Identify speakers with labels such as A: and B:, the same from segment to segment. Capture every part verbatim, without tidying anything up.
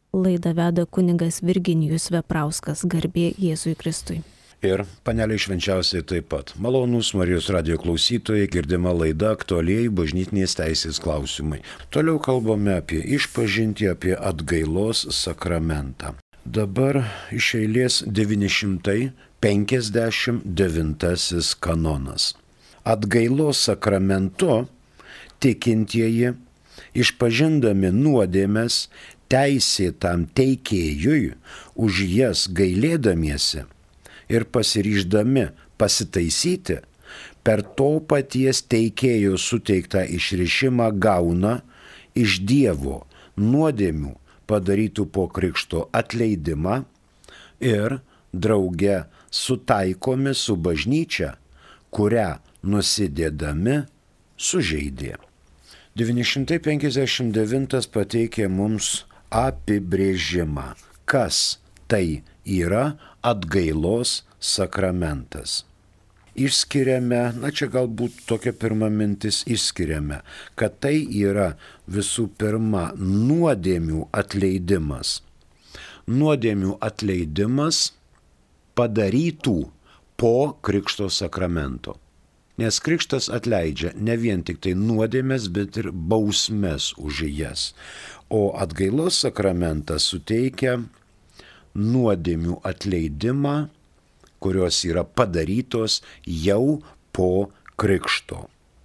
A: Laidą veda kunigas Virginijus Veprauskas, garbė Jėzui Kristui.
B: Ir paneliai švenčiausiai taip pat. Malonūs Marijos radijo klausytojai, girdima laida aktualieji bažnytinės teisės klausimai. Toliau kalbame apie išpažintį, apie atgailos sakramentą. Dabar iš eilės devyni šimtai penkiasdešimt devintasis kanonas. Atgailos sakramentu tikintieji, išpažindami nuodėmes teisėtam teikėjui, už jas gailėdamiesi ir pasiryždami pasitaisyti, per to paties teikėjo suteiktą išrišimą gauna iš Dievo nuodėmių padarytų po krikšto atleidimą ir drauge sutaikomi su bažnyčia, kurią nusidėdami sužeidė. devyni šimtai penkiasdešimt devintas pateikė mums apibrėžimą, kas tai yra atgailos sakramentas. Išskiriame, na čia galbūt tokia pirma mintis, išskiriame, kad tai yra visų pirma nuodėmių atleidimas. Nuodėmių atleidimas padarytų po krikšto sakramento. Nes krikštas atleidžia ne vien tik tai nuodėmes, bet ir bausmes už jas. O atgailos sakramentas suteikia nuodėmių atleidimą, kurios yra padarytos jau po krikšto.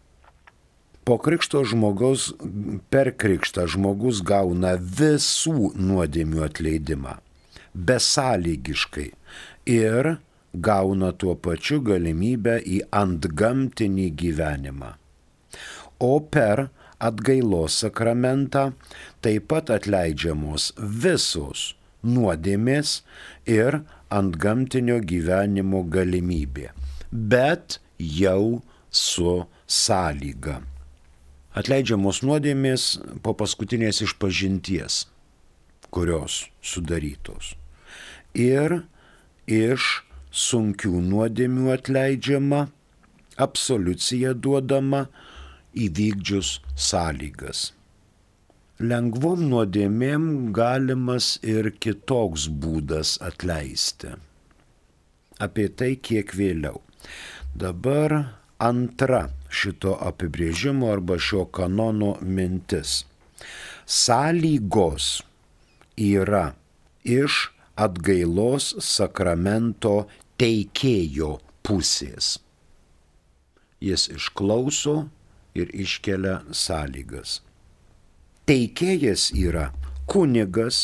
B: Po krikšto žmogaus, per krikštą žmogus gauna visų nuodėmių atleidimą, besąlygiškai, ir gauna tuo pačiu galimybę į antgamtinį gyvenimą. O per atgailos sakramentą taip pat atleidžiamos visos nuodėmės ir antgamtinio gyvenimo galimybė, bet jau su sąlyga. Atleidžiamos nuodėmės po paskutinės išpažinties, kurios sudarytos. Ir iš sunkių nuodėmių atleidžiama, absoliucija duodama įvykdžius sąlygas. Lengvom nuodėmėm galimas ir kitoks būdas atleisti. Apie tai kiek vėliau. Dabar antra šito apibrėžimo arba šio kanono mintis. Sąlygos yra iš atgailos sakramento teikėjo pusės. Jis išklauso ir iškelia sąlygas. Teikėjas yra kunigas,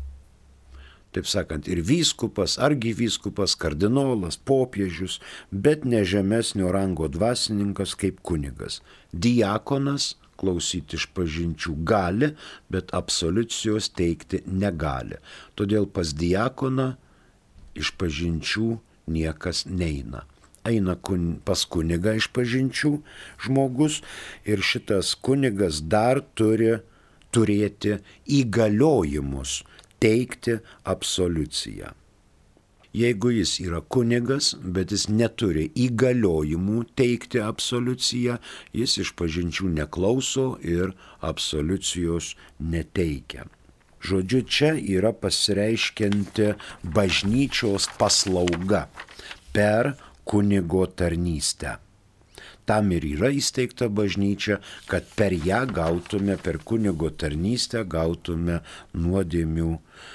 B: taip sakant, ir vyskupas, arkivyskupas, kardinolas, popiežius, bet ne žemesnio rango dvasininkas kaip kunigas. Diakonas klausyti išpažinčių gali, bet absoliucijos teikti negali. Todėl pas diakoną išpažinčių niekas neina. Eina kun, pas kunigą išpažinčių žmogus ir šitas kunigas dar turi turėti įgaliojimus teikti absoliuciją. Jeigu jis yra kunigas, bet jis neturi įgaliojimų teikti absoliuciją, jis išpažinčių neklauso ir absoliucijos neteikia. Žodžiu, čia yra pasireiškianti bažnyčios paslauga per kunigo tarnystę. Tam ir yra įsteigta bažnyčia, kad per ją gautume, per kunigo tarnystę gautume nuodėmių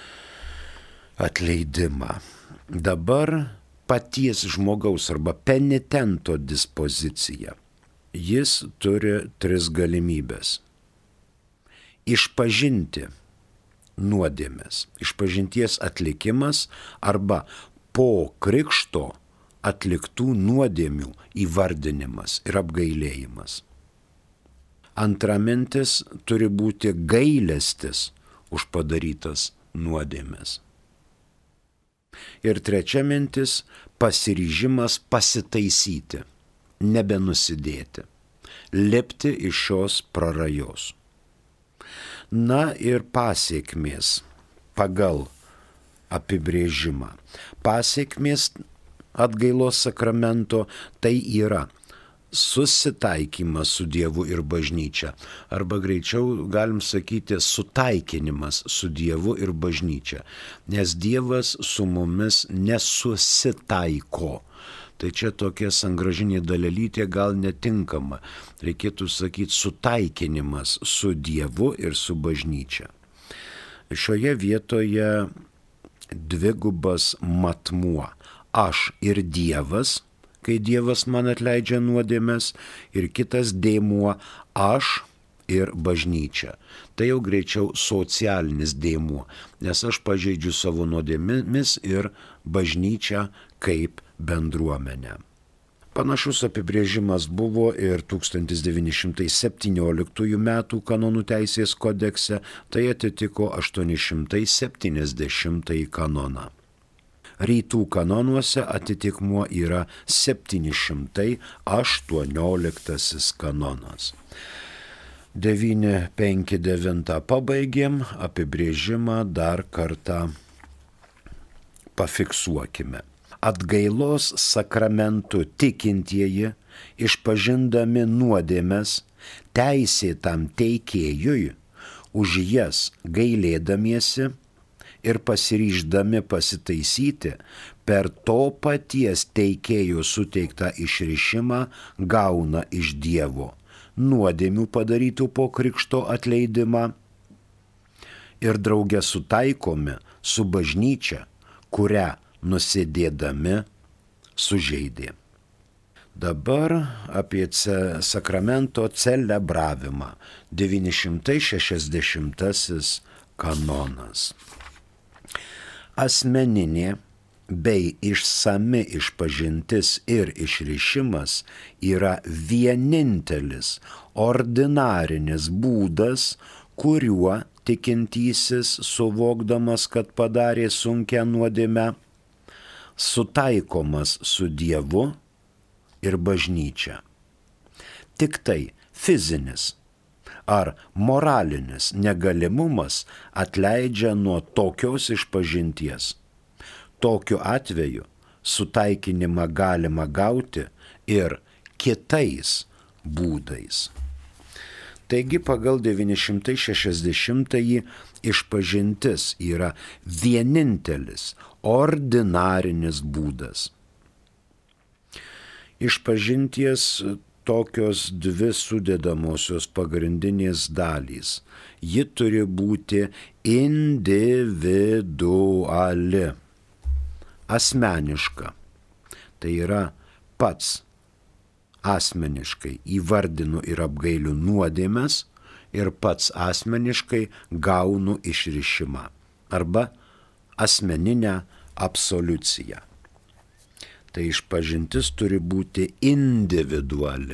B: atleidimą. Dabar paties žmogaus arba penitento dispozicija. Jis turi tris galimybės. Išpažinti nuodėmes, išpažinties atlikimas arba po krikšto atliktų nuodėmių įvardinimas ir apgailėjimas. Antra mintis turi būti gailestis už padarytas nuodėmes. Ir trečia mintis – pasiryžimas pasitaisyti, nebenusidėti, lipti iš šios prarajos. Na ir pasiekmės pagal apibrėžimą. Pasiekmės atgailos sakramento tai yra susitaikymas su Dievu ir bažnyčia. Arba greičiau galim sakyti sutaikinimas su Dievu ir bažnyčia. Nes Dievas su mumis nesusitaiko. Tai čia tokia sangražinė dalelytė gal netinkama. Reikėtų sakyti sutaikinimas su Dievu ir su bažnyčia. Šioje vietoje dvigubas matmuo. Aš ir Dievas, kai Dievas man atleidžia nuodėmes, ir kitas dėmuo aš ir bažnyčia. Tai jau greičiau socialinis dėmuo, nes aš pažeidžiu savo nuodėmėmis ir bažnyčią kaip bendruomenę. Panašus apibrėžimas buvo ir tūkstantis devyni šimtai septynioliktųjų metų kanonų teisės kodekse, tai atitiko aštuoni šimtai septyniasdešimtąjį kanoną. Rytų kanonuose atitikmuo yra septyni šimtai aštuonioliktasis kanonas. devyni penki devyni pabaigėm, apibrėžimą dar kartą pafiksuokime. Atgailos sakramentu tikintieji, išpažindami nuodėmes, teisėtam teikėjui, už jas gailėdamiesi ir pasiryždami pasitaisyti, per to paties teikėjo suteiktą išrišimą gauna iš Dievo nuodėmių padarytų po krikšto atleidimą ir drauge sutaikomi su bažnyčia, kurią nusidėdami sužeidė. Dabar apie ce, sakramento celebravimą. devyni šimtai šešiasdešimtasis kanonas. Asmeninė bei išsami išpažintis ir išrišimas yra vienintelis ordinarinis būdas, kuriuo tikintysis, suvokdamas, kad padarė sunkią nuodėmę, sutaikomas su Dievu ir bažnyčia. Tik tai fizinis ar moralinis negalimumas atleidžia nuo tokios išpažinties. Tokiu atveju sutaikinimą galima gauti ir kitais būdais. Taigi pagal devyni šimtai šešiasdešimtąjį išpažintis yra vienintelis ordinarinis būdas. Išpažinties tokios dvi sudedamosios pagrindinės dalys. Ji turi būti individuali, asmeniška. Tai yra pats asmeniškai įvardinu ir apgailiu nuodėmes ir pats asmeniškai gaunu išrišimą arba asmeninę absoliuciją. Tai išpažintis turi būti individuali.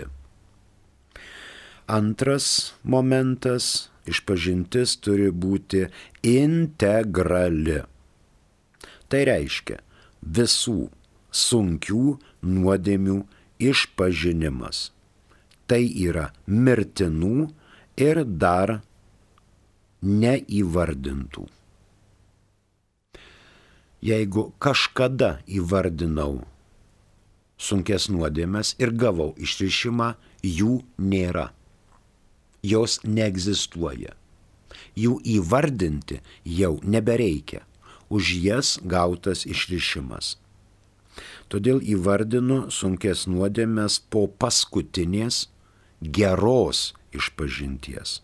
B: Antras momentas, išpažintis turi būti integrali. Tai reiškia visų sunkių nuodėmių išpažinimas. Tai yra mirtinų ir dar neįvardintų. Jeigu kažkada įvardinau sunkes nuodėmes ir gavau išrišimą, jų nėra. Jos neegzistuoja. Jų įvardinti jau nebereikia. Už jas gautas išrišimas. Todėl įvardinu sunkes nuodėmes po paskutinės geros išpažinties.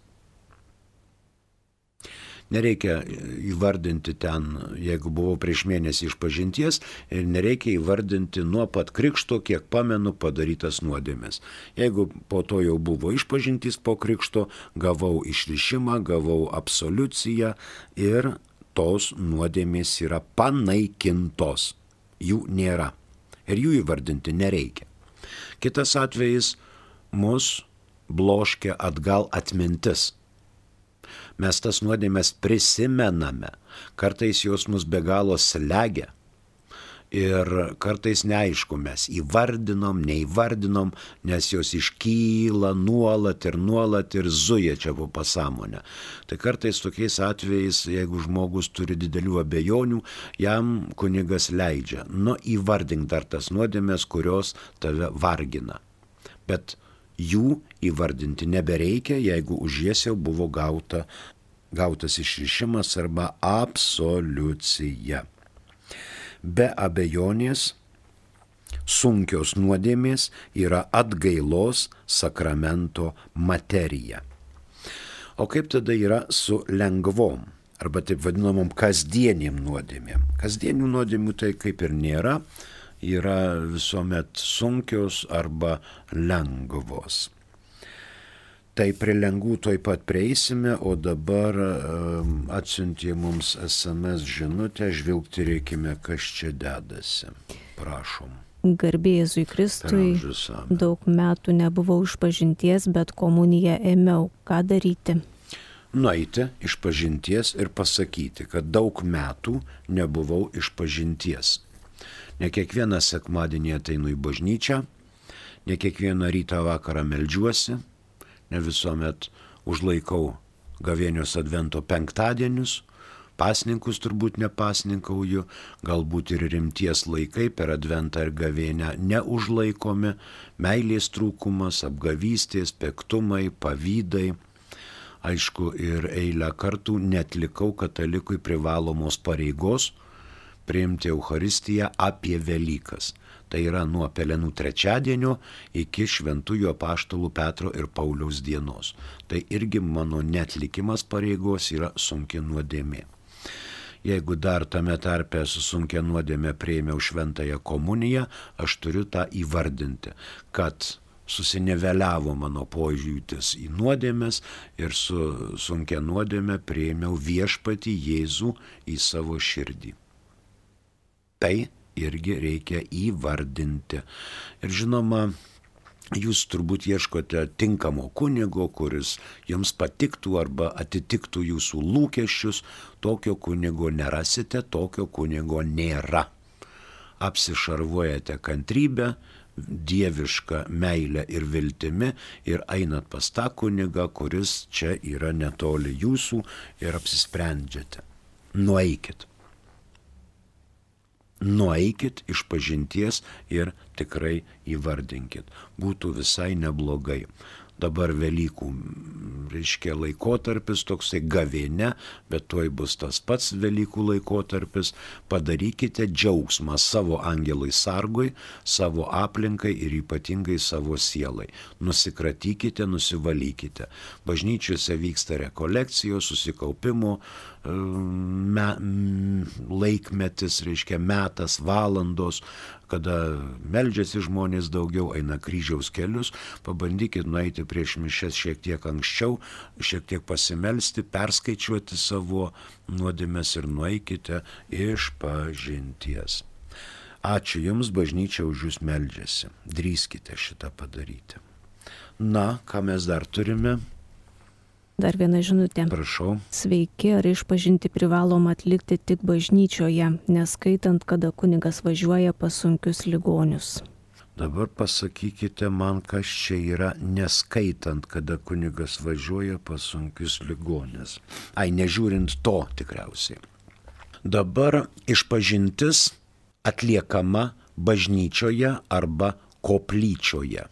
B: Nereikia įvardinti ten, jeigu buvau prieš mėnesį išpažinties, ir nereikia įvardinti nuo pat krikšto, kiek pamenu, padarytas nuodėmes. Jeigu po to jau buvo išpažintis po krikšto, gavau išrišimą, gavau absoliuciją ir tos nuodėmės yra panaikintos. Jų nėra. Ir jų įvardinti nereikia. Kitas atvejis, mus bloškia atgal atmintis. Mes tas nuodėmes prisimename, kartais jos mus be galo slegia ir kartais neaišku, mes įvardinom, neįvardinom, nes jos iškyla nuolat ir nuolat ir zuja čia po pasąmonę. Tai kartais tokiais atvejais, jeigu žmogus turi didelių abejonių, jam kunigas leidžia, nu įvardink dar tas nuodėmes, kurios tave vargina. bet jų įvardinti nebereikia, jeigu už jas jau buvo gauta, gautas išrišimas arba absoliucija. Be abejonės, sunkios nuodėmės yra atgailos sakramento materija. O kaip tada yra su lengvom, arba taip vadinamom kasdieniam nuodėmėm? Kasdienių nuodėmių tai kaip ir nėra, yra visuomet sunkios arba lengvos. Tai prie lengvų toj pat prieisime, o dabar um, atsiuntė mums es em es žinutę, žvilgterėkime, kas čia dedasi. Prašom.
A: Garbė Jėzui Kristui, daug metų nebuvau išpažinties, bet komuniją ėmiau. Ką daryti?
B: Nueiti išpažinties ir pasakyti, kad daug metų nebuvau išpažinties. Ne kiekvieną sekmadienį ateinu į bažnyčią, ne kiekvieną rytą vakarą meldžiuosi, ne visuomet užlaikau gavėnios advento penktadienius, pasninkus turbūt nepasninkauju, galbūt ir rimties laikai per adventą ir gavėnę neužlaikomi, meilės trūkumas, apgavystės, piktumai, pavydai. Aišku, ir eilę kartų netlikau katalikui privalomos pareigos priimti Eucharistiją apie Velykas. Tai yra nuo Pelenų trečiadienio iki šventųjų apaštalų Petro ir Pauliaus dienos. Tai irgi mano netlikimas pareigos yra sunki nuodėmė. Jeigu dar tame tarpe su sunkia nuodėmė priėmiau šventąją komuniją, aš turiu tą įvardinti, kad susiniveliavo mano požiūris į nuodėmės ir su sunkia nuodėmė priėmiau viešpatį Jėzų į savo širdį. Tai irgi reikia įvardinti. Ir žinoma, jūs turbūt ieškote tinkamo kunigo, kuris jums patiktų arba atitiktų jūsų lūkesčius. Tokio kunigo nerasite, tokio kunigo nėra. Apsišarvuojate kantrybę, dievišką meilę ir viltimi ir einat pas tą kunigą, kuris čia yra netoli jūsų ir apsisprendžiate. Nueikit. Nueikit išpažinties ir tikrai įvardinkit. Būtų visai neblogai. Dabar Velykų, reiškia, laikotarpis toksai gavėne, bet tuoj bus tas pats Velykų laikotarpis. Padarykite džiaugsmą savo angelui sargui, savo aplinkai ir ypatingai savo sielai. Nusikratykite, nusivalykite. Bažnyčiose vyksta rekolekcijos, susikaupimo me, laikmetis, reiškia metas, valandos, kada meldžiasi žmonės daugiau, eina kryžiaus kelius. Pabandykit nueiti prieš mišias šiek tiek anksčiau, šiek tiek pasimelsti, perskaičiuoti savo nuodėmes ir nueikite išpažinties. Ačiū Jums, bažnyčia, už Jūs meldžiasi. Drįskite šitą padaryti. Na, ką mes dar turime?
A: Dar viena žinutė.
B: Prašau.
A: Sveiki, ar išpažinti privaloma atlikti tik bažnyčioje, neskaitant, kada kunigas važiuoja pas sunkius ligonius?
B: Dabar pasakykite man, kas čia yra, neskaitant, kada kunigas važiuoja pas sunkius ligonius. Ai, nežiūrint to tikriausiai. Dabar išpažintis atliekama bažnyčioje arba koplyčioje,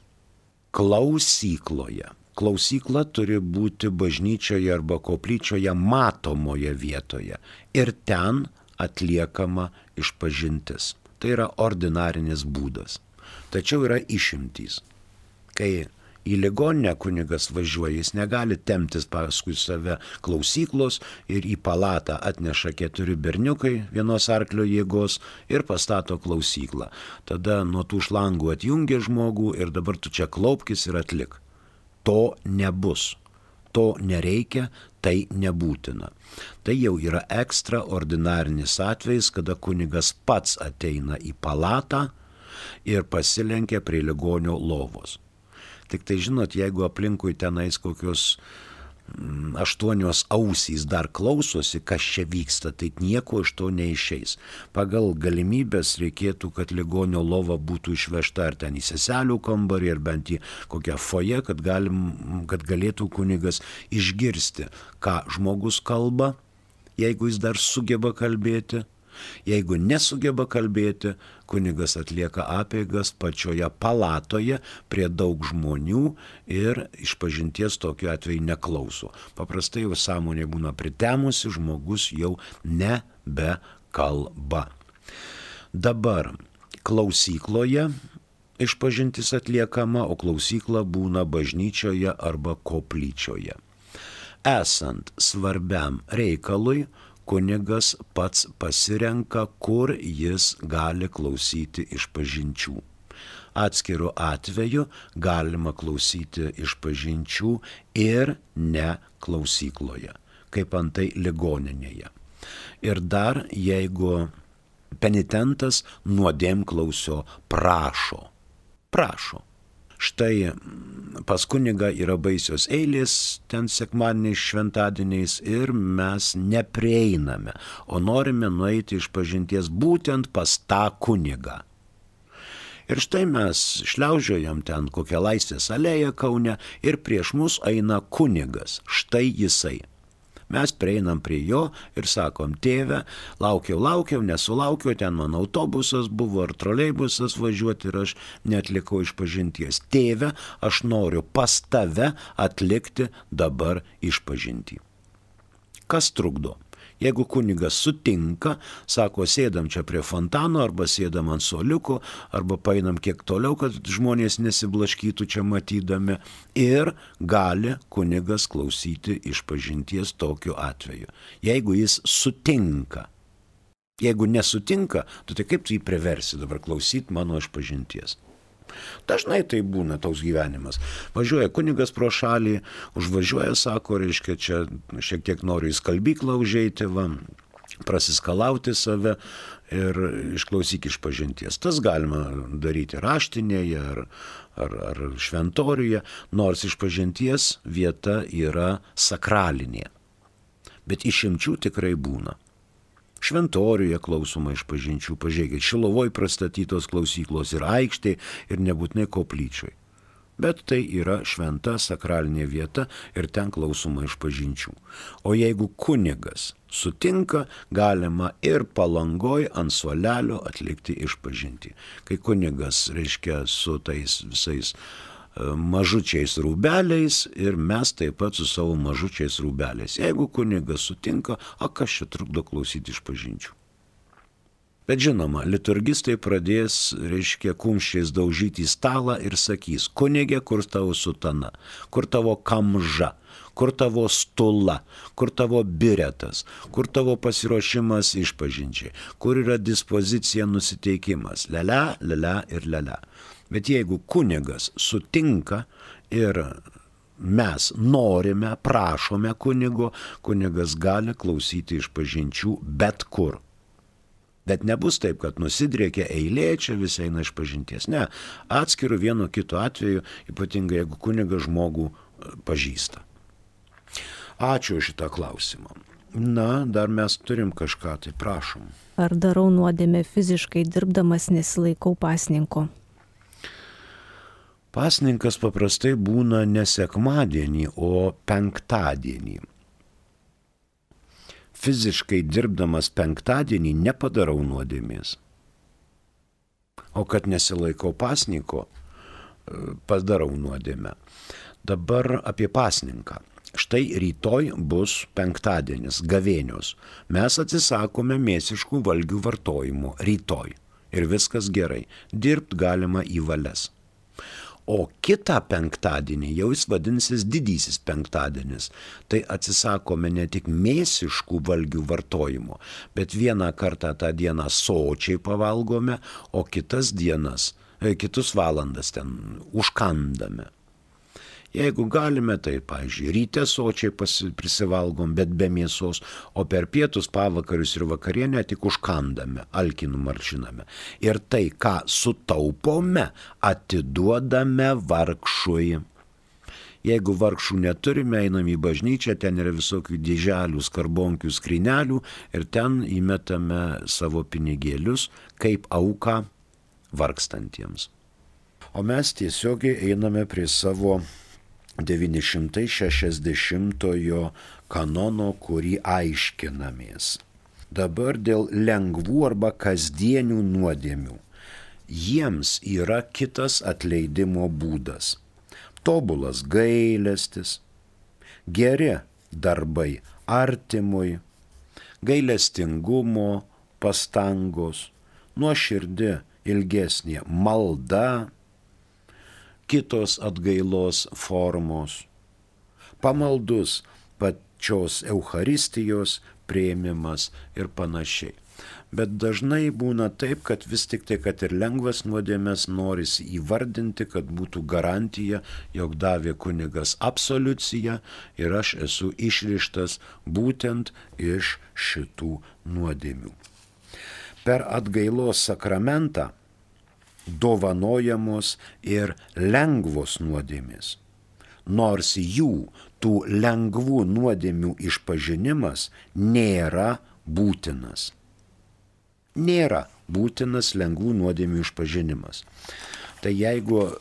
B: klausykloje. Klausykla turi būti bažnyčioje arba koplyčioje matomoje vietoje ir ten atliekama išpažintis. Tai yra ordinarinis būdas. Tačiau yra išimtys. Kai į ligoninę kunigas važiuoja, jis negali temptis paskui save klausyklos ir į palatą atneša keturi berniukai vienos arklio jėgos ir pastato klausyklą. Tada nuo tų šlangų atjungia žmogų ir dabar tu čia klaupkis ir atlik. To nebus, to nereikia, tai nebūtina. Tai jau yra ekstraordinarinis atvejis, kada kunigas pats ateina į palatą ir pasilenkia prie ligonio lovos. Tik tai žinot, jeigu aplinkui tenais kokios mm, aštuonios ausys dar klausosi, kas čia vyksta, tai nieko iš to neišeis. Pagal galimybės reikėtų, kad ligonio lova būtų išvežta ar ten į seselių kambarį, ar bent į kokią foje, kad, galim, kad galėtų kunigas išgirsti, ką žmogus kalba, jeigu jis dar sugeba kalbėti, Jeigu nesugeba kalbėti, kunigas atlieka apeigas pačioje palatoje prie daug žmonių ir išpažinties tokiu atveju neklauso. Paprastai jau sąmonė būna pritemusi, žmogus jau nebekalba. Dabar klausykloje išpažintis atliekama, o klausykla būna bažnyčioje arba koplyčioje. Esant svarbiam reikalui, kunigas pats pasirenka, kur jis gali klausyti išpažinčių. Atskiru atveju galima klausyti išpažinčių ir ne klausykloje, kaip antai ligoninėje. Ir dar jeigu penitentas nuodėmklausio prašo. Prašo. Štai pas kunigą yra baisios eilės, ten sekmadieniais, šventadieniais ir mes neprieiname, o norime nueiti išpažinties būtent pas tą kunigą. Ir štai mes šliaužiojam ten kokią Laisvės alėją Kaune ir prieš mus eina kunigas, štai jisai. Mes prieinam prie jo ir sakom, tėve, laukiau, laukiau, nesulaukiau, ten man autobusas buvo ar troleibusas važiuoti ir aš neatlikau išpažinties. Tėve, aš noriu pas tave atlikti dabar išpažintį. Kas trukdo? Jeigu kunigas sutinka, sako, sėdam čia prie fontano, arba sėdam ant suoliuko, arba painam kiek toliau, kad žmonės nesiblaškytų čia matydami, ir gali kunigas klausyti išpažinties tokiu atveju. Jeigu jis sutinka. Jeigu nesutinka, tu tai kaip tu jį priversi dabar klausyti mano išpažinties? Dažnai tai būna toks gyvenimas. Važiuoja kunigas pro šalį, užvažiuoja, sako, reiškia, čia šiek tiek noriu į skalbyklą užeiti, va, prasiskalauti save ir išklausyk išpažinties. Tas galima daryti raštinėje ar, ar, ar šventoriuje, nors išpažinties vieta yra sakralinė. Bet išimčių tikrai būna. Šventoriuje klausoma išpažinčių, pažiūrėkit, Šiluvoj prastatytos klausyklos ir aikštėj ir nebūtinai koplyčioj. Bet tai yra šventa sakralinė vieta ir ten klausoma išpažinčių. O jeigu kunigas sutinka, galima ir Palangoj ant suolelio atlikti išpažintį. Kai kunigas, reiškia, su tais visais mažučiais rūbeliais ir mes taip pat su savo mažučiais rūbeliais. Jeigu kunigas sutinka, a kas čia trukdo klausyti išpažinčių. Bet žinoma, liturgistai pradės, reiškia, kumščiais daužyti į stalą ir sakys, kunigė, kur tavo sutana, kur tavo kamža, kur tavo stula, kur tavo biretas, kur tavo pasiruošimas išpažinčiai, kur yra dispozicija nusiteikimas, lela, lela ir lela. Bet jeigu kunigas sutinka ir mes norime, prašome kunigo, kunigas gali klausyti išpažinčių bet kur. Bet nebus taip, kad nusidriekia eilė, čia visi eina išpažinties. Ne, atskiru vienu kitu atveju, ypatingai jeigu kunigas žmogų pažįsta. Ačiū šitą klausimą. Na, dar mes turim kažką, tai prašom.
A: Ar darau nuodėmę fiziškai dirbdamas nesilaikau pasninko?
B: Pasninkas paprastai būna ne sekmadienį, o penktadienį. Fiziškai dirbdamas penktadienį nepadarau nuodėmės. O kad nesilaikau pasninko, padarau nuodėmę. Dabar apie pasninką. Štai rytoj bus penktadienis, gavėnios. Mes atsisakome mėsiškų valgių vartojimo rytoj. Ir viskas gerai. Dirbt galima į valias. O kitą penktadienį jau jis vadinsis didysis penktadienis. Tai atsisakome ne tik mėsiškų valgių vartojimo, bet vieną kartą tą dieną sočiai pavalgome, o kitas dienas, kitus valandas ten užkandame. Jeigu galime, tai, pavyzdžiui, ryte sočiai prisivalgom, bet be mėsos, o per pietus, pavakarius ir vakarienę tik užkandame, alkį numalšiname. Ir tai, ką sutaupome, atiduodame vargšui. Jeigu vargšų neturime, einam į bažnyčią, ten yra visokių dėželių, skarbonkių, skrynelių ir ten įmetame savo pinigėlius kaip auką vargstantiems. O mes tiesiogiai einame prie savo devyni šimtai šešiasdešimtojo kanono, kurį aiškinamės. Dabar dėl lengvų arba kasdienių nuodėmių. Jiems yra kitas atleidimo būdas. Tobulas gailestis, geri darbai artimui, gailestingumo pastangos, nuoširdi ilgesnė malda, kitos atgailos formos, pamaldus pačios Eucharistijos priėmimas ir panašiai. Bet dažnai būna taip, kad vis tik tai, kad ir lengvas nuodėmes norisi įvardinti, kad būtų garantija, jog davė kunigas absoliuciją ir aš esu išrištas būtent iš šitų nuodėmių. Per atgailos sakramentą dovanojamos ir lengvos nuodėmės, nors jų, tų lengvų nuodėmių išpažinimas nėra būtinas. Nėra būtinas lengvų nuodėmių išpažinimas. Tai jeigu e,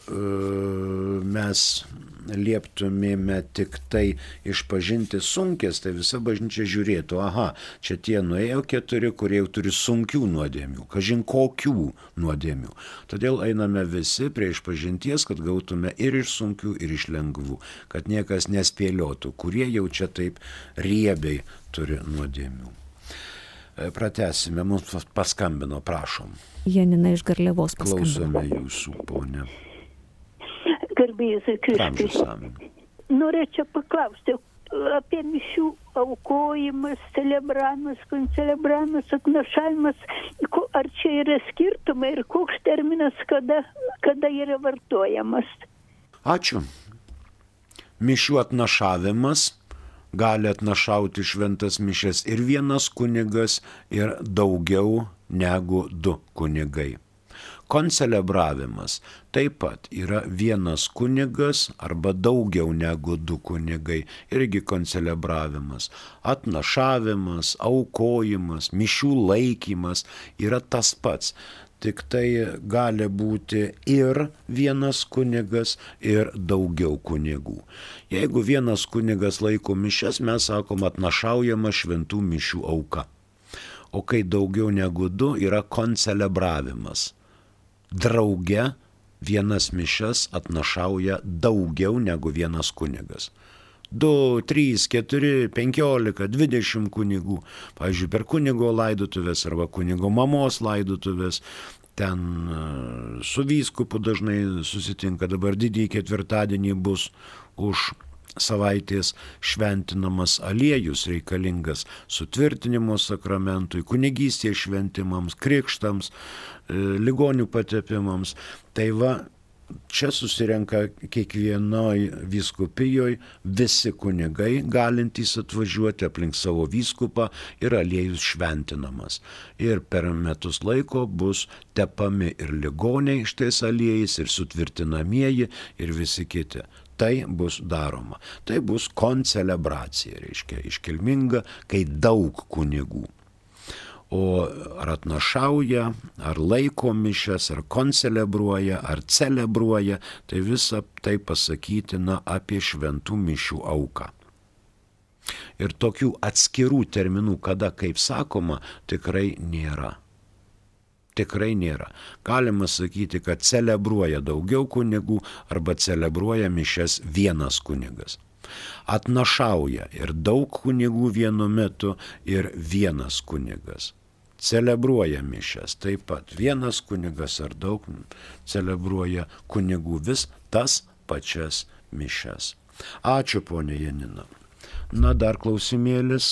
B: mes lieptumėme tik tai išpažinti sunkės, tai visa bažnyčia žiūrėtų, aha, čia tie nuėjo keturi, kurie jau turi sunkių nuodėmių, kažin kokių nuodėmių. Todėl einame visi prie išpažinties, kad gautume ir iš sunkių, ir iš lengvų, kad niekas nespėliotų, kurie jau čia taip riebiai turi nuodėmių. Pratęsime, mums paskambino, prašom.
A: Janina iš Garliavos paskambino.
B: Klausome jūsų, ponė.
C: Garbėjus Kristui. Norėčiau paklausti apie mišių aukojimas, celebravimas, koncelebravimas, atnašavimas. Ar čia yra skirtumai ir koks terminas, kada, kada yra vartojamas?
B: Ačiū. Mišių atnašavimas gali atnašauti šventas mišias ir vienas kunigas, ir daugiau negu du kunigai. Koncelebravimas taip pat yra vienas kunigas arba daugiau negu du kunigai, irgi koncelebravimas. Atnašavimas, aukojimas, mišių laikymas yra tas pats. Tik tai gali būti ir vienas kunigas, ir daugiau kunigų. Jeigu vienas kunigas laiko mišias, mes sakom atnašaujama šventų mišių auka. O kai daugiau negu du, yra koncelebravimas. Drauge vienas mišias atnašauja daugiau negu vienas kunigas. Du, trys, keturi, penkiolika, dvidešimt kunigų. Pavyzdžiui, per kunigo laidotuvės arba kunigo mamos laidotuvės. Ten su vyskupu dažnai susitinka. Dabar didįjį ketvirtadienį bus už savaitės šventinamas aliejus reikalingas sutvirtinimo sakramentui, kunigystės šventimams, krikštams, ligonių patepimams. Tai va, čia susirenka kiekvienoj vyskupijoje visi kunigai, galintys atvažiuoti aplink savo vyskupą ir aliejus šventinamas. Ir per metus laiko bus tepami ir ligoniai šitais aliejais, ir sutvirtinamieji, ir visi kiti. Tai bus daroma. Tai bus koncelebracija, reiškia iškilminga, kai daug kunigų. O ar atnašauja, ar laiko mišias, ar koncelebruoja, ar celebruoja, tai visa tai pasakytina apie šventų mišių auką. Ir tokių atskirų terminų, kada kaip sakoma, tikrai nėra. Tikrai nėra. Galima sakyti, kad celebruoja daugiau kunigų arba celebruoja mišias vienas kunigas. Atnašauja ir daug kunigų vienu metu ir vienas kunigas. Celebruoja mišias taip pat. Vienas kunigas ar daug celebruoja kunigų vis tas pačias mišias. Ačiū, ponė Janina. Na, dar klausimėlis.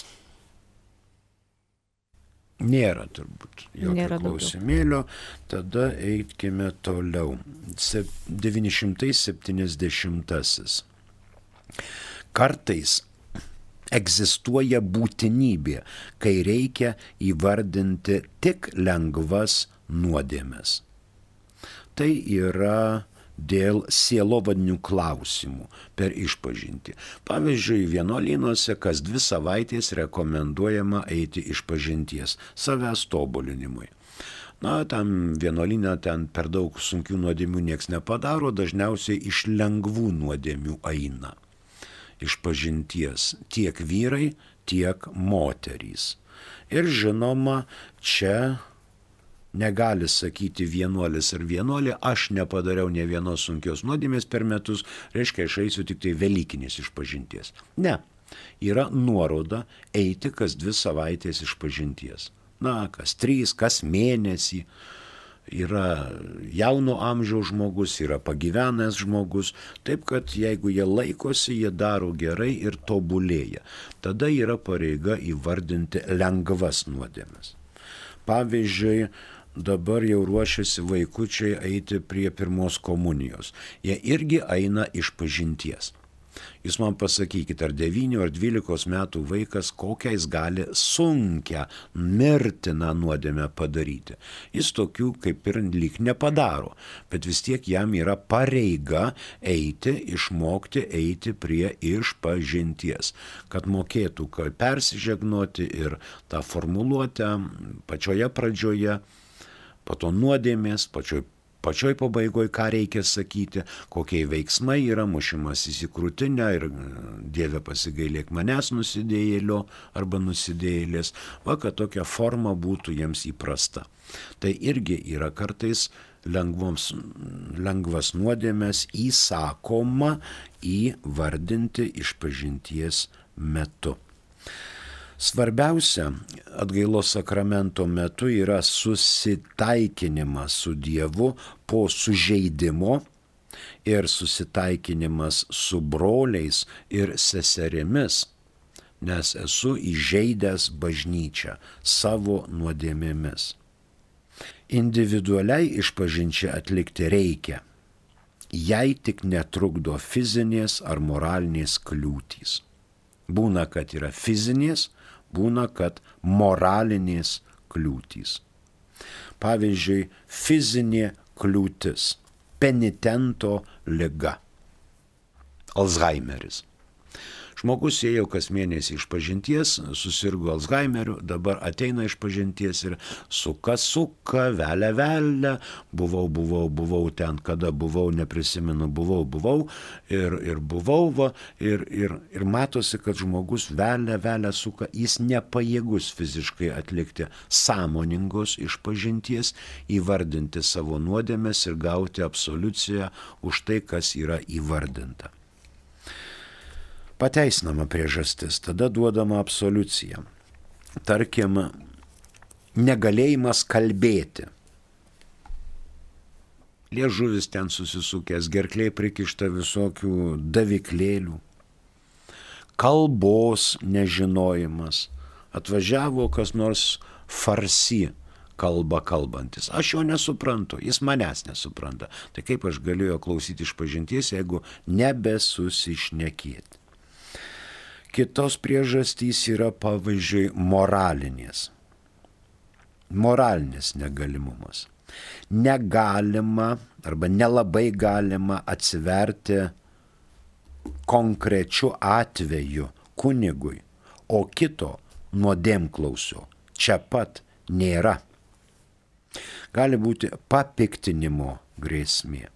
B: Nėra turbūt jokio Nėra klausimėlio. Tada eikime toliau. devyni šimtai septyniasdešimtasis. Kartais egzistuoja būtinybė, kai reikia įvardinti tik lengvas nuodėmes. Tai yra dėl sielovadinių klausimų per išpažintį. Pavyzdžiui, vienuolynuose kas dvi savaitės rekomenduojama eiti išpažinties, savęs tobulinimui. Na, tam vienuolyne ten per daug sunkių nuodėmių nieks nepadaro, dažniausiai iš lengvų nuodėmių eina. Išpažinties tiek vyrai, tiek moterys. Ir žinoma, čia negali sakyti vienuolis ar vienuolė, aš nepadariau ne vienos sunkios nuodėmės per metus, reiškia, aš eisiu tik tai velykinės išpažinties. Ne, yra nuoroda eiti kas dvi savaitės išpažinties. Na, kas trys, kas mėnesį. Yra jauno amžiaus žmogus, yra pagyvenęs žmogus, taip kad jeigu jie laikosi, jie daro gerai ir tobulėja. Tada yra pareiga įvardinti lengvas nuodėmes. Pavyzdžiui, dabar jau ruošiasi vaikučiai eiti prie pirmos komunijos. Jie irgi eina išpažinties. Jūs man pasakykite, ar devynių ar dvylikos metų vaikas, kokią jis gali sunkią, mirtiną nuodėmę padaryti. Jis tokių kaip ir lyg nepadaro, bet vis tiek jam yra pareiga eiti, išmokti eiti prie išpažinties, kad mokėtų persižegnoti ir tą formuluotę pačioje pradžioje, po to nuodėmės, pačioj Pačioj pabaigoje, ką reikia sakyti, kokie veiksmai yra, mušimas į krūtinę ir Dieve pasigailėk manęs nusidėjėlio arba nusidėjėlės, va, kad tokia forma būtų jiems įprasta. Tai irgi yra kartais lengvoms, lengvas nuodėmes įsakoma įvardinti išpažinties metu. Svarbiausia atgailos sakramento metu yra susitaikinimas su Dievu po sužeidimo ir susitaikinimas su broliais ir seserimis, nes esu įžeidęs bažnyčią savo nuodėmėmis. Individualiai išpažinčią atlikti reikia, jei tik netrukdo fizinės ar moralinės kliūtys. Būna, kad yra fizinės, būna, kad moralinės kliūtys. Pavyzdžiui, fizinė kliūtis, penitento liga, Alzheimeris. Žmogus ėjo kas mėnesį išpažinties, susirgo Alzheimeriu, dabar ateina išpažinties ir suka, suka, velia, velia, buvau, buvau, buvau ten, kada buvau, neprisimenu, buvau, buvau ir, ir buvau, va, ir, ir, ir matosi, kad žmogus velia, velia, suka, jis nepajėgus fiziškai atlikti sąmoningos išpažinties, įvardinti savo nuodėmes ir gauti absoliuciją už tai, kas yra įvardinta. Pateisinama priežastis, tada duodama absoliucija. Tarkim, negalėjimas kalbėti. Liežuvis ten susisukęs, gerklė prikišta visokių daviklėlių. Kalbos nežinojimas. Atvažiavo kas nors farsi kalba kalbantis. Aš jo nesuprantu, jis manęs nesupranta. Tai kaip aš galėjau klausyti išpažinties, jeigu nebesusišnekėti. Kitos priežastys yra, pavyzdžiui, moralinės. Moralinis negalimumas. Negalima arba nelabai galima atsiverti konkrečiu atveju kunigui, o kito nuodėmklausio čia pat nėra. Gali būti papiktinimo grėsmė.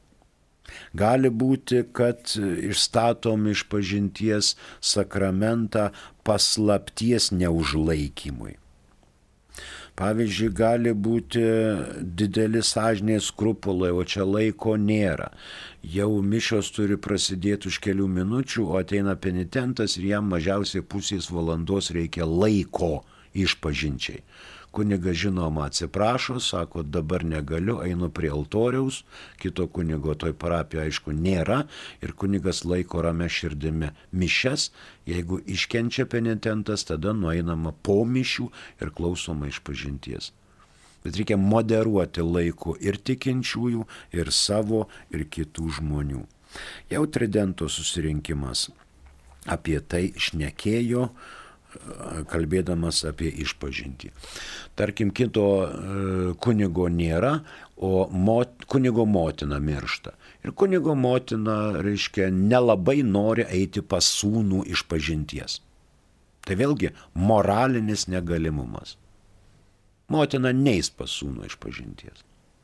B: Gali būti, kad išstatom išpažinties sakramentą paslapties neužlaikymui. Pavyzdžiui, gali būti dideli sąžinės skrupulai, o čia laiko nėra. Jau mišios turi prasidėti už kelių minučių, o ateina penitentas ir jam mažiausiai pusės valandos reikia laiko išpažinčiai. Kunigas žinoma atsiprašo, sako, dabar negaliu, einu prie altoriaus, kito kunigo toj parapijoje aišku nėra ir kunigas laiko ramia širdimi mišias, jeigu iškenčia penitentas, tada nueinama po mišių ir klausoma išpažinties. Bet reikia moderuoti laiku ir tikinčiųjų, ir savo, ir kitų žmonių. Jau Tridento susirinkimas apie tai šnekėjo, kalbėdamas apie išpažintį. Tarkim, kito kunigo nėra, o mot, kunigo motina miršta. Ir kunigo motina, reiškia, nelabai nori eiti pas sūnų išpažinties. Tai vėlgi moralinis negalimumas. Motina neis pas sūnų išpažinties.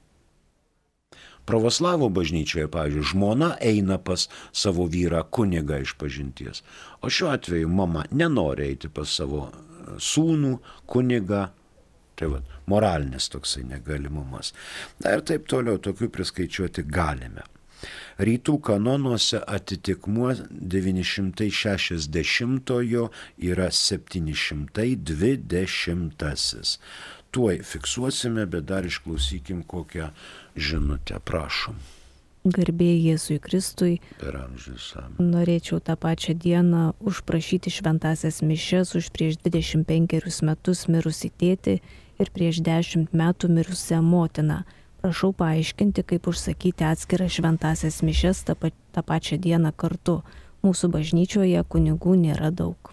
B: Pravoslavų bažnyčioje, pavyzdžiui, žmona eina pas savo vyrą kunigą išpažinties, o šiuo atveju mama nenori eiti pas savo sūnų, kunigą. Tai va, moralinis toksai negalimumas. Na ir taip toliau, tokių priskaičiuoti galime. Rytų kanonuose atitikmuo devyni šimtai šešiasdešimtojo yra septyni šimtai dvidešimtasis. Tuoj fiksuosime, bet dar išklausykim kokią žinutę, prašom.
A: Garbė Jėzui Kristui.
B: Per amžius.
A: Norėčiau tą pačią dieną užprašyti šventasias mišias už prieš dvidešimt penkerius metus mirusį tėtį ir prieš dešimt metų mirusią motiną. Prašau paaiškinti, kaip užsakyti atskirą šventasias mišias tą, pa, tą pačią dieną kartu. Mūsų bažnyčioje kunigų nėra daug.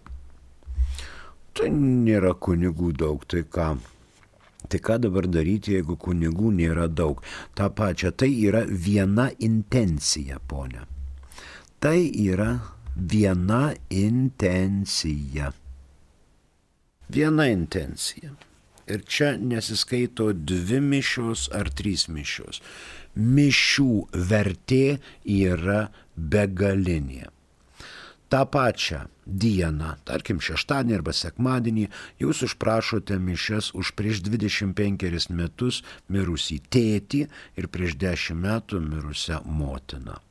B: Tai nėra kunigų daug, tai ką? Tai ką dabar daryti, jeigu kunigų nėra daug? Ta pačia, tai yra viena intencija, ponia. Tai yra viena intencija. Viena intencija. Ir čia nesiskaito dvi mišios ar trys mišios. Mišių vertė yra begalinė. Ta pačią dieną, tarkim šeštadienį arba sekmadienį, jūs užprašote mišias už prieš dvidešimt penkerius metus mirusį tėtį ir prieš dešimt metų mirusią motiną.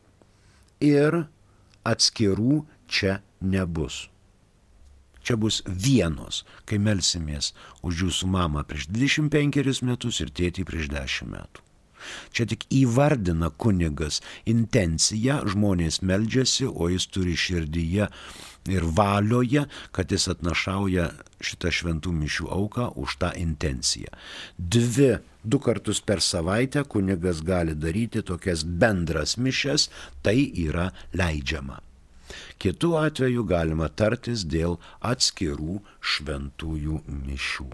B: Ir atskirų čia nebus. Čia bus vienos, kai melsimės už jūsų mamą prieš dvidešimt penkerius metus ir tėtį prieš dešimt metų. Čia tik įvardina kunigas intenciją, žmonės meldžiasi, o jis turi širdyje ir valioje, kad jis atnašauja šitą šventų mišių auką už tą intenciją. Dvi, du kartus per savaitę kunigas gali daryti tokias bendras mišias, tai yra leidžiama. Kitu atveju galima tartis dėl atskirų šventųjų mišių.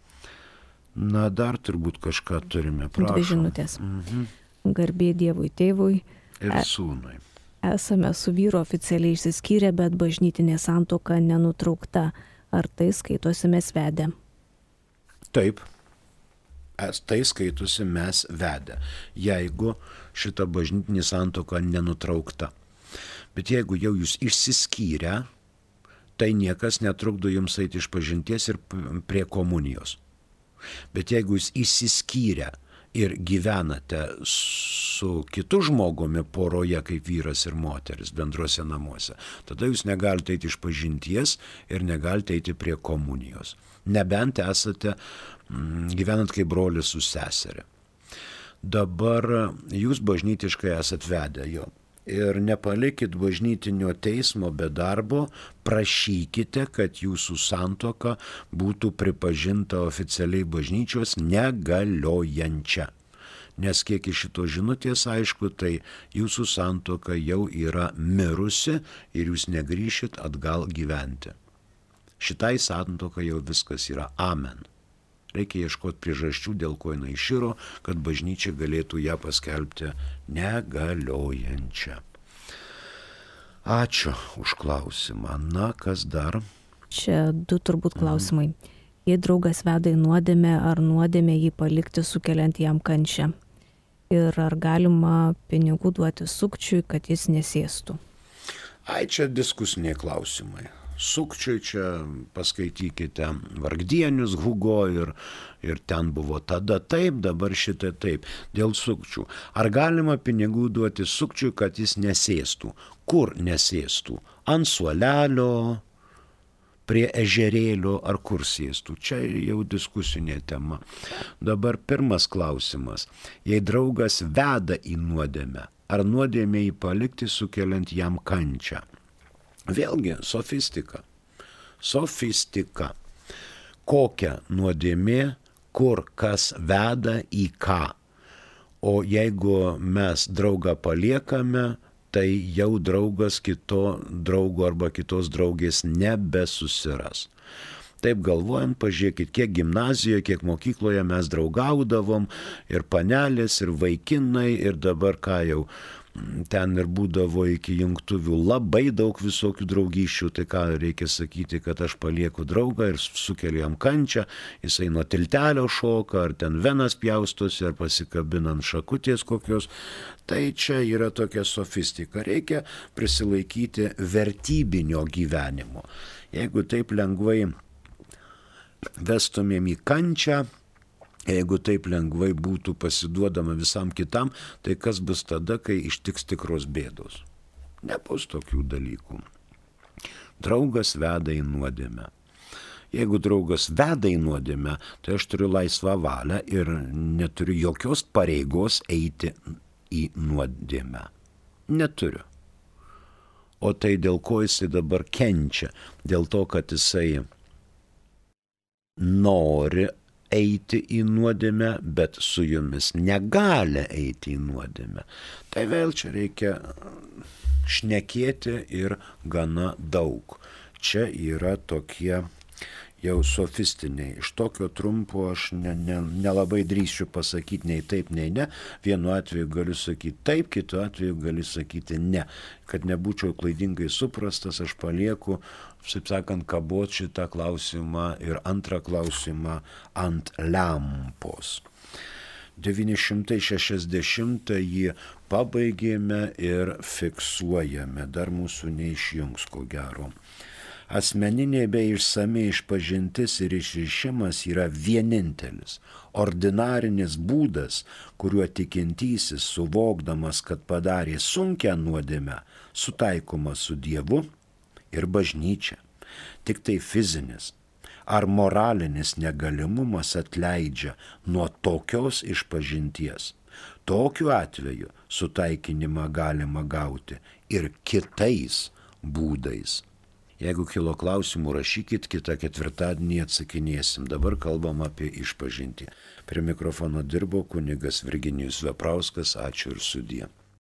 B: Na, dar turbūt kažką turime, prašom.
A: Dvi žinutės.
B: Mhm.
A: Garbė Dievui tėvui.
B: Ir sūnui.
A: Esame su vyru oficialiai išsiskyrę, bet bažnytinė santuoka nenutraukta. Ar tai skaitosi mes vedę?
B: Taip. Es, tai skaitosi mes vedę, jeigu šita bažnytinė santuoka nenutraukta. Bet jeigu jau jūs išsiskyrę, tai niekas netrukdo jums eiti iš pažinties ir prie komunijos. Bet jeigu jūs išsiskyrę ir gyvenate su kitu žmogumi poroje kaip vyras ir moteris bendruose namuose, tada jūs negalite eiti iš pažinties ir negalite eiti prie komunijos. Nebent esate mm, gyvenant kaip brolis su seserė. Dabar jūs bažnytiškai esat vedę jo. Ir nepalikit bažnytinio teismo be darbo, prašykite, kad jūsų santuoka būtų pripažinta oficialiai bažnyčios negaliojančia. Nes kiek iš šito žinutės aišku, tai jūsų santuoka jau yra mirusi ir jūs negrįšit atgal gyventi. Šitai santuoka jau viskas yra amen. Reikia ieškoti priežasčių, dėl ko jinai iširo, kad bažnyčia galėtų ją paskelbti negaliojančią. Ačiū už klausimą. Na, kas dar?
A: Čia du turbūt klausimai. Jei draugas veda į nuodėmę, ar nuodėmė jį palikti sukeliant jam kančią? Ir ar galima pinigų duoti sukčiui, kad jis nesėstų?
B: Ai, čia diskusiniai klausimai. Sukčiui čia paskaitykite Vargdienius Hugo ir, ir ten buvo tada taip, dabar šitą taip. Dėl sukčių. Ar galima pinigų duoti sukčiui, kad jis nesėstų? Kur nesėstų? Ant suolelio, prie ežerėlio ar kur sėstų? Čia jau diskusinė tema. Dabar pirmas klausimas. Jei draugas veda į nuodėmę, ar nuodėmė jį palikti sukeliant jam kančią? Vėlgi, sofistika. Sofistika. Kokia nuodėmė, kur kas veda į ką. O jeigu mes draugą paliekame, tai jau draugas kito draugo arba kitos draugės nebesusiras. Taip galvojant, pažiūrėkit, kiek gimnazijoje, kiek mokykloje mes draugaudavom, ir panelės, ir vaikinai, ir dabar ką jau. Ten ir būdavo iki jungtuvių labai daug visokių draugysčių, tai ką reikia sakyti, kad aš palieku draugą ir sukeliu jam kančią, jisai nuo tiltelio šoka, ar ten venas pjaustosi, ar pasikabina ant šakutės kokios. Tai čia yra tokia sofistika, reikia prisilaikyti vertybinio gyvenimo. Jeigu taip lengvai vestumėm į kančią, jeigu taip lengvai būtų pasiduodama visam kitam, tai kas bus tada, kai ištiks tikros bėdos? Nebus tokių dalykų. Draugas veda į nuodėmę. Jeigu draugas veda į nuodėmę, tai aš turiu laisvą valią ir neturiu jokios pareigos eiti į nuodėmę. Neturiu. O tai dėl ko jisai dabar kenčia? Dėl to, kad jisai nori eiti į nuodėmę, bet su jumis negali eiti į nuodėmę. Tai vėl čia reikia šnekėti ir gana daug. Čia yra tokie jau sofistiniai. Iš tokio trumpo aš nelabai ne, ne drįsiu pasakyti nei taip, nei ne. Vienu atveju galiu sakyti taip, kitu atveju galiu sakyti ne. Kad nebūčiau klaidingai suprastas, aš palieku, taip sakant, kabot šitą klausimą ir antrą klausimą ant lempos. devyni šimtai šešiasdešimtąjį pabaigėme ir fiksuojame, dar mūsų neišjungs ko gero. Asmeninė bei išsami išpažintis ir išrišimas yra vienintelis, ordinarinis būdas, kuriuo tikintysis, suvokdamas, kad padarė sunkią nuodėmę, sutaikoma su Dievu ir bažnyčia. Tik tai fizinis ar moralinis negalimumas atleidžia nuo tokios išpažinties. Tokiu atveju sutaikinimą galima gauti ir kitais būdais. Jeigu kilo klausimų, rašykit, kitą ketvirtadienį atsakinėsim. Dabar kalbam apie išpažintį. Prie mikrofono dirbo kunigas Virginijus Veprauskas. Ačiū ir sudie.